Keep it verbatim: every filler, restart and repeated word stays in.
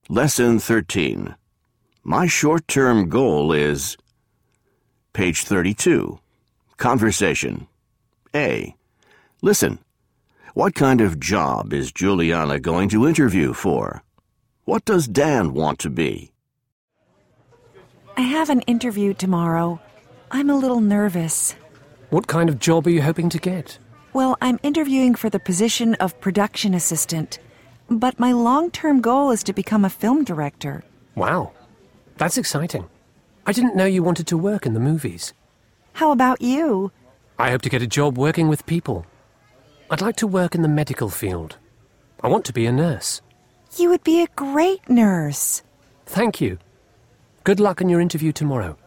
Lesson thirteen. My short-term goal is... Page thirty-two. Conversation. A. Listen. What kind of job is Juliana going to interview for? What does Dan want to be? I have an interview tomorrow. I'm a little nervous. What kind of job are you hoping to get? Well, I'm interviewing for the position of production assistant. But my long-term goal is to become a film director. Wow. That's exciting. I didn't know you wanted to work in the movies. How about you? I hope to get a job working with people. I'd like to work in the medical field. I want to be a nurse. You would be a great nurse. Thank you. Good luck on your interview tomorrow.